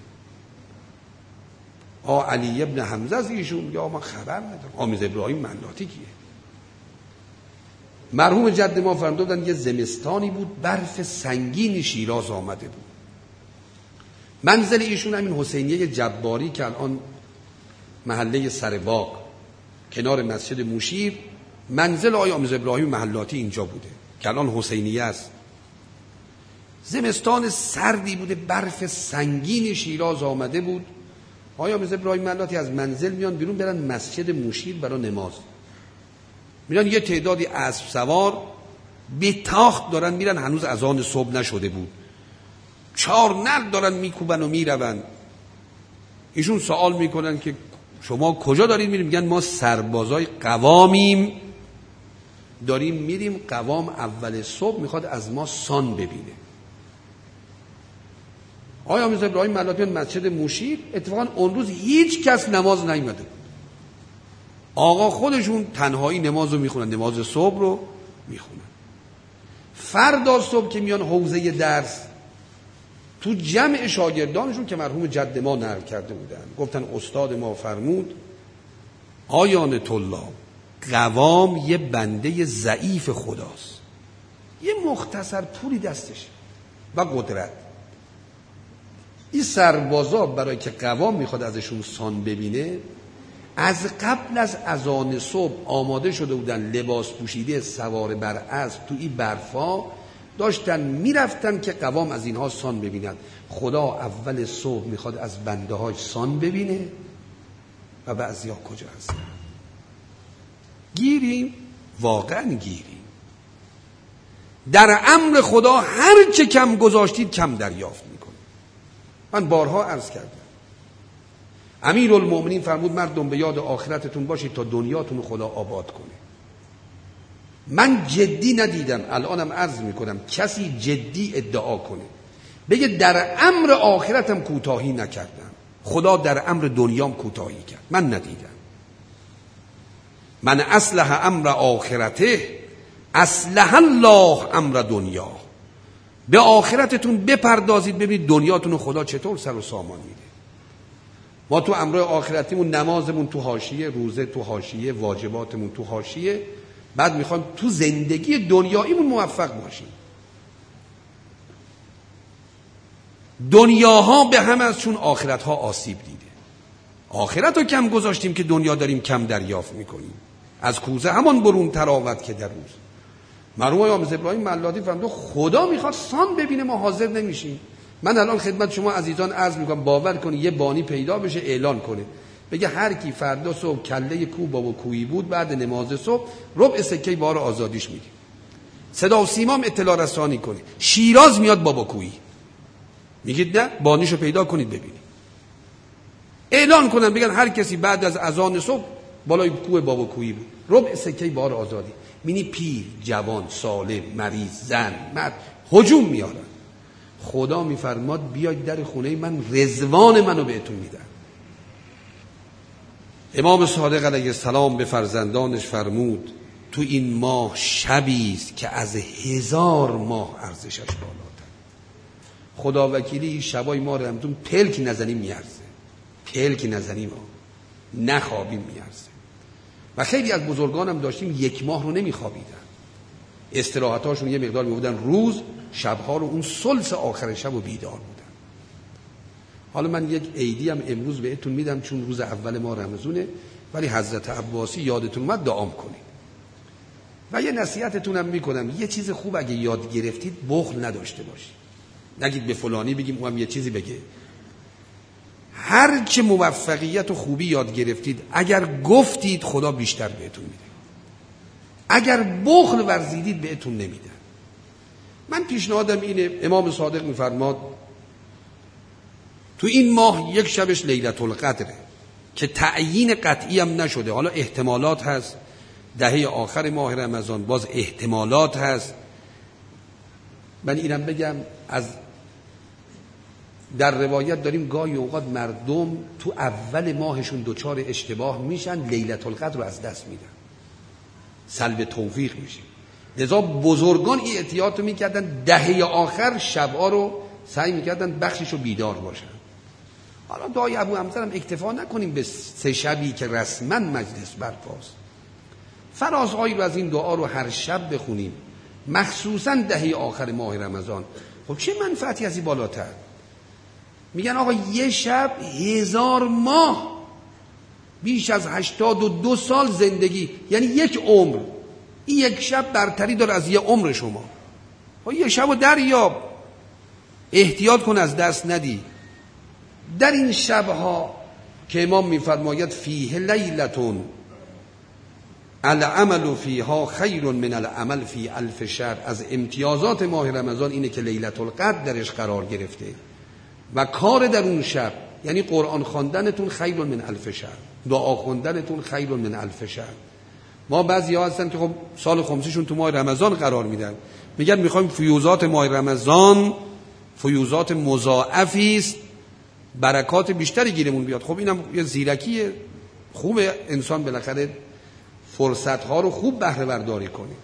علی ابن حمزه از ایشون، یا من خبر ندارم. آمیز ابراهیم محلاتی کیه؟ مرحوم جد ما فرمودن یه زمستانی بود برف سنگین شیراز آمده بود. منزل ایشون همین حسینیه جباری که الان محله سرباغ کنار مسجد موشیر، منزل آقای آمیز ابراهیم محلاتی اینجا بوده که الان حسینیه است. زمستان سردی بوده، برف سنگین شیراز آمده بود. آقای آمیز ابراهیم محلاتی از منزل میان بیرون برن مسجد موشیر برای نماز. میرن یه تعدادی اسب سوار به تاخت دارن میرن، هنوز اذان صبح نشده بود، 4 نعل دارن میکوبن و میرون. ایشون سوال میکنن که شما کجا دارین میریم؟ میگن ما سربازای قوامیم، داریم میریم قوام اول صبح میخواد از ما سان ببینه. آقای آمیز ابراهیم محلاتی مسجد موشیر، اتفاقا اون روز هیچ کس نماز نیومده. آقا خودشون تنهایی نماز رو میخونن، نماز صبح رو میخونن. فردا صبح که میان حوزه درس، تو جمع شاگردانشون که مرحوم جد ما نقل کرده بودن، گفتن استاد ما فرمود آیان طلاب، قوام یه بنده ضعیف خداست، یه مختصر پولی دستش و قدرت، این سربازا برای که قوام میخواد ازشون سان ببینه، از قبل از اذان صبح آماده شده بودن، لباس پوشیده، سوار بر اسب، تو این برفا داشتن میرفتن که قوام از اینها سان ببیند. خدا اول صبح میخواد از بنده های سان ببینه و بعضیا کجا هستن؟ گیریم، واقعا گیریم. در امر خدا هر چه کم گذاشتید کم دریافت میکنید. من بارها عرض کردم، امیرالمومنین فرمود مردم به یاد آخرتتون باشید تا دنیاتون خدا آباد کنه. من جدی ندیدم، الانم عرض میکنم، کسی جدی ادعا کنه بگه در امر آخرتم کوتاهی نکردم، خدا در امر دنیام کوتاهی کرد. من ندیدم. من اصلح امر آخرته اصلح الله امر دنیا. به آخرتتون بپردازید ببینید دنیاتون خدا چطور سر و سامان میده. ما تو امر آخرتیمون نمازمون تو حاشیه، روزه تو حاشیه، واجباتمون تو حاشیه، بعد میخوایم تو زندگی دنیاییمون موفق باشیم. دنیاها به هم از چون آخرتها آسیب دیده. آخرت رو کم گذاشتیم که دنیا داریم کم دریافت میکنیم. از کوزه همان برون تراوت که در روز. مرحوم آموز ابراهیم ملادی فرمود خدا میخواد سان ببینه، ما حاضر نمیشیم. من الان خدمت شما عزیزان عرض میکنم، باور کنید یه بانی پیدا بشه اعلان کنه بگه هر کی فردا صبح کله کو بابا کویی بود بعد نماز صبح ربع سکه بار آزادیش میدیم. صدا و سیمام اطلاع رسانی کنه، شیراز میاد بابا کویی. میگید نه؟ بانیشو پیدا کنید ببینید. اعلان کنن بگن هر کسی بعد از اذان صبح بالای کوه بابا کویی بود ربع سکه بار آزادی. مینی پیر، جوان، سالم، مریض، زن، مرد هجوم میارن. خدا میفرماد بیاید در خونه من، رضوان منو بهتون میدم. امام صادق علیه السلام به فرزندانش فرمود تو این ماه شبی است که از 1000 ماه ارزشش بالاتر. خدا وکیلی شبای ما رو همتون پلک نزنیم میارزه، پلک نزنیم نخوابیم میارزه. و خیلی از بزرگانم داشتیم 1 ماه رو نمیخوابیدن، استراحتاشون یه مقدار میبودن روز، شبها رو اون ثلث آخر شب رو بیدار بودن. حالا من یک عیدی هم امروز بهتون میدم چون روز اول ما رمضونه، ولی حضرت عباسی یادتون اومد دعام کنید. و یه نصیحتتون هم میکنم، یه چیز خوب اگه یاد گرفتید بخل نداشته باشید. نگید به فلانی بگیم اونم یه چیزی بگه. هر چه موفقیت و خوبی یاد گرفتید اگر گفتید خدا بیشتر بهتون میده، اگر بخل ورزیدید بهتون نمیده. من پیشنهادم اینه، امام صادق میفرماد تو این ماه یک شبش لیلة القدره که تعیین قطعی هم نشده، حالا احتمالات هست، دهه آخر ماه رمضان باز احتمالات هست. من اینم بگم از در روایت داریم گاهی اوقات مردم تو اول ماهشون دوچار اشتباه میشن، لیلة القدر رو از دست میدن، سلب توفیق میشه. لذا بزرگان این احتیاط رو میکردن، دهه آخر شبها رو سعی میکردن بخشش رو بیدار باشن. حالا دعای ابو حمزه هم اکتفا نکنیم به 3 شبی که رسما مجلس برپاست. فرازهایی رو از این دعا رو هر شب بخونیم، مخصوصا دهه آخر ماه رمضان. خب چه منفعتی از این بالاتر؟ میگن آقا یه شب 1000 ماه، بیش از 82 سال زندگی، یعنی 1 عمر. این 1 شب برتری داره از 1 عمر شما. یه شب رو دریاب، احتیاط کن از دست ندی. در این شبها که امام میفرماید فیه لیلتون العمل فیها خیر من العمل فی 1000 شهر، از امتیازات ماه رمضان اینه که لیلة القدر درش قرار گرفته و کار در اون شب، یعنی قرآن خواندنتون خیر من 1000 شهر، دعا خواندنتون خیر من 1000 شهر. ما بعضی ها هستن که خب سال خمسیشون تو ماه رمضان قرار میدن، میگن میخوایم فیوزات ماه رمضان فیوزات مضاعفی است، برکات بیشتری گیرمون بیاد. خب اینم یه زیرکیه، خوبه انسان بالاخره فرصت‌ها رو خوب بهره برداری کنه.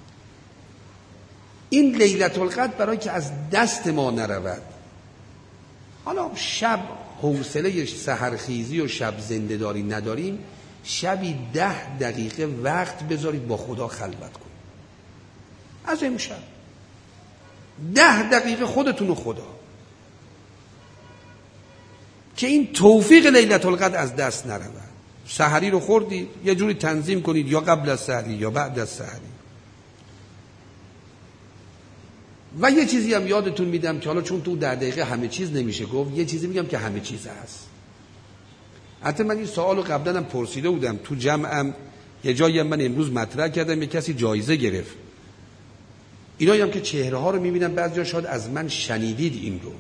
این لیلة القدر برای که از دست ما نرود. حالا شب حوصله سحرخیزی و شب زنده داری نداریم، شبی 10 دقیقه وقت بذارید با خدا خلوت کنید. از امشب 10 دقیقه خودتون و خدا. که این توفیق لیلة القدر از دست نرود. سحری رو خوردید یه جوری تنظیم کنید، یا قبل از سحری یا بعد از سحری. و یه چیزی هم یادتون میدم که حالا چون تو 10 دقیقه همه چیز نمیشه گفت، یه چیزی میگم که همه چیز هست. حتی من این سوالو قبلا هم پرسیده بودم تو جمعم، یه جایی هم من امروز مطرح کردم، یه کسی جایزه گرفت. اینایی هم که چهره ها رو میبینم بعضیا شاید از من شنیدید این رو.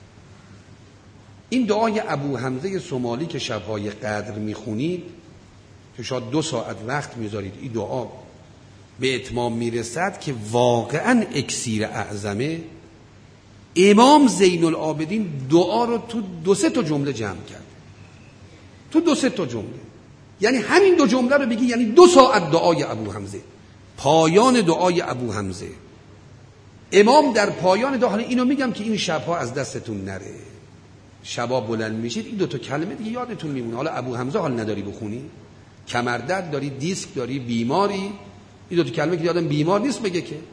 این دعای ابو حمزه سومالی که شبهای قدر میخونید که شاید 2 ساعت وقت میذارید، این دعا به اتمام میرسد که واقعا اکسیر اعظمه. امام زین العابدین دعا رو تو 2-3 تا جمله جمع کرد، تو 2-3 تا جمله. یعنی همین 2 جمله رو بگی یعنی 2 ساعت دعای ابو حمزه. پایان دعای ابو حمزه امام در پایان دعا، حالا اینو میگم که این شبها از دستتون نره، شبا بلند میشید این 2 تا کلمه دیگه یادتون میمونه. حالا ابو حمزه حال نداری بخونی، کمردرد داری، دیسک داری، بیماری، این 2 تا کلمه که یادم بیمار نیست بگه که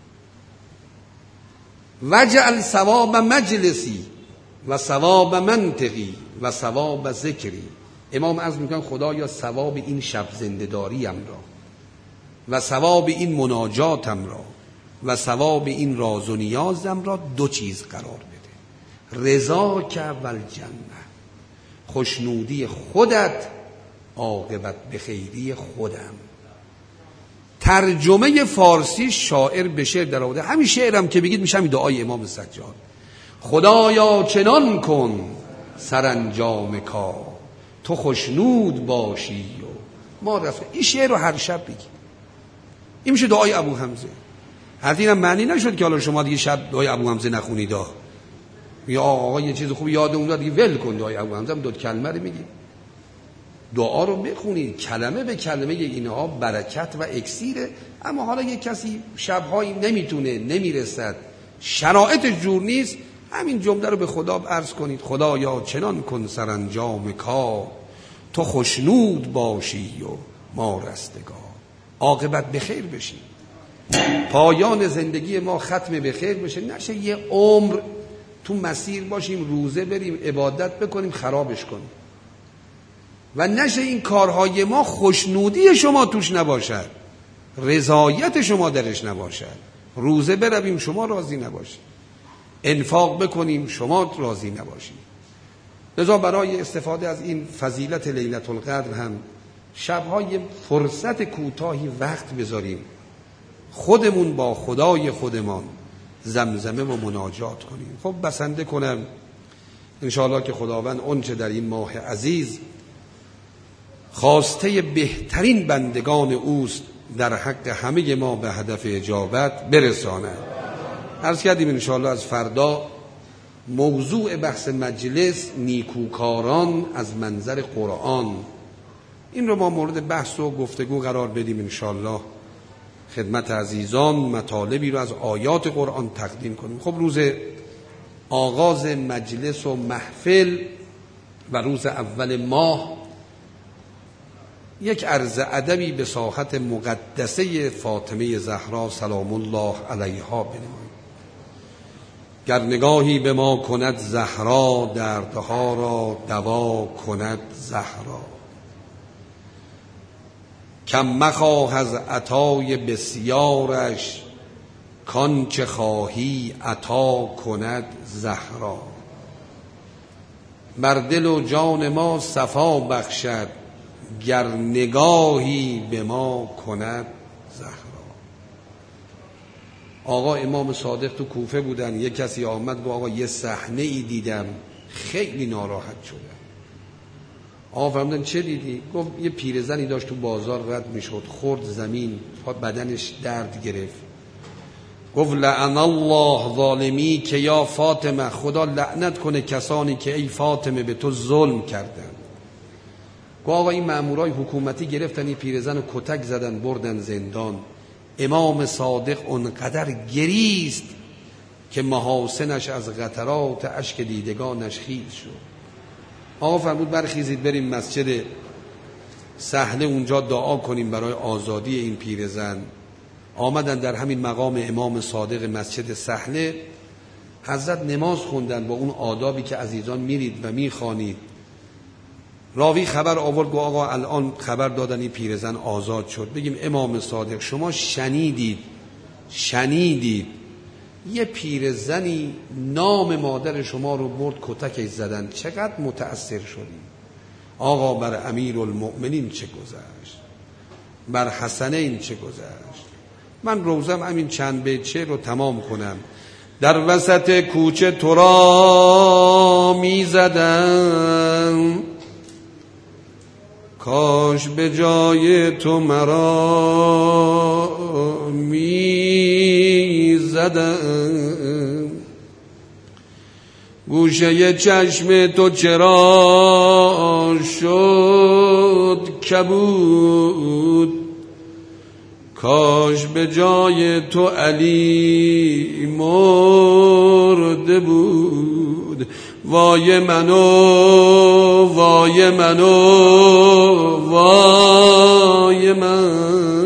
وجعل ثواب مجلسی و ثواب منطقی و ثواب ذکری. امام عرض میکنن خدایا ثواب این شب زنده‌داریم را و ثواب این مناجاتم را و ثواب این راز و نیازم را 2 چیز قرار بده: رضاک و الجنه، خوشنودی خودت، عاقبت به خیری خودم. ترجمه فارسی شاعر به شعر در آورده. همین شعرم که بگید میشه همین دعای امام سجاد: خدایا چنان کن سرانجام کار، تو خوشنود باشی و ما رفته. این شعر رو هر شب بگید، این میشه دعای ابو حمزه. حتی اینم معنی نشد که حالا شما دیگه شب دعای ابو حمزه نخونید، یا آقا یه چیز خوب یادمون داد دیگه ول کن دعای ابو حمزه، 2 کلمه رو میگید. دعا رو بخونید، کلمه به کلمه اینها برکت و اکسیره. اما حالا یک کسی شبهایی نمیتونه، نمیرسد، شرایط جور نیست، همین جمله رو به خدا عرض کنید: خدایا چنان کن سرانجام کار، تو خوشنود باشی و ما رستگار. عاقبت به خیر بشی، پایان زندگی ما ختم به خیر بشه، نشه یه عمر تو مسیر باشیم، روزه بریم عبادت بکنیم خرابش کنیم، و نشه این کارهای ما خوشنودی شما توش نباشد، رضایت شما درش نباشد. روزه برویم شما راضی نباشید، انفاق بکنیم شما راضی نباشید. لذا برای استفاده از این فضیلت لیلة القدر هم شبهای فرصت کوتاهی وقت بذاریم، خودمون با خدای خودمان زمزمه و مناجات کنیم. خب بسنده کنم انشاءالله که خداوند اونچه در این ماه عزیز خواسته بهترین بندگان اوست در حق همه ما به هدف اجابت برساند. عرض کردیم انشاءالله از فردا موضوع بحث مجلس نیکوکاران از منظر قرآن، این رو ما مورد بحث و گفتگو قرار بدیم انشاءالله. خدمت عزیزان مطالبی رو از آیات قرآن تقدیم کنیم. خب روز آغاز مجلس و محفل و روز اول ماه یک عرض ادبی به ساحت مقدسه فاطمه زهرا سلام الله علیها بنماییم. گر نگاهی به ما کند زهرا، دردها را دوا کند زهرا. کم مخواه از عطای بسیارش، کانچه خواهی عطا کند زهرا. بر دل و جان ما صفا بخشد، گر نگاهی به ما کند زهرا. آقا امام صادق تو کوفه بودن، یک کسی آمد گفت آقا یه صحنه ای دیدم خیلی ناراحت شدم. آقا فرمودن چه دیدی؟ گفت یه پیرزنی داشت تو بازار رد میشد، خورد زمین، بدنش درد گرفت. گفت لعن الله ظالمی که یا فاطمه، خدا لعنت کنه کسانی که ای فاطمه به تو ظلم کردن. گفت آقا این مامورای حکومتی گرفتن این پیرزن و کتک زدن بردن زندان. امام صادق اونقدر گریست که محاسنش از قطرات اشک دیدگانش خیز شد. آقا فرمود برخیزید بریم مسجد سهله، اونجا دعا کنیم برای آزادی این پیرزن. آمدن در همین مقام امام صادق مسجد سهله، حضرت نماز خوندن با اون آدابی که عزیزان میرید و میخوانید. راوی خبر آورد گفت آقا الان خبر دادن این پیرزن آزاد شد. بگیم امام صادق شما شنیدید یه پیرزنی نام مادر شما رو برد کتکش زدن، چقدر متأثر شدیم؟ آقا بر امیرالمؤمنین چه گذشت، بر حسنین چه گذشت. من روزم همین چند بیت رو تمام کنم. در وسط کوچه تو را می زدم، کاش به جای تو مرا می زدم. گوشه چشم تو چرا شد کبود، کاش به جای تو علی مرده بود. وای منو وای منو وای من،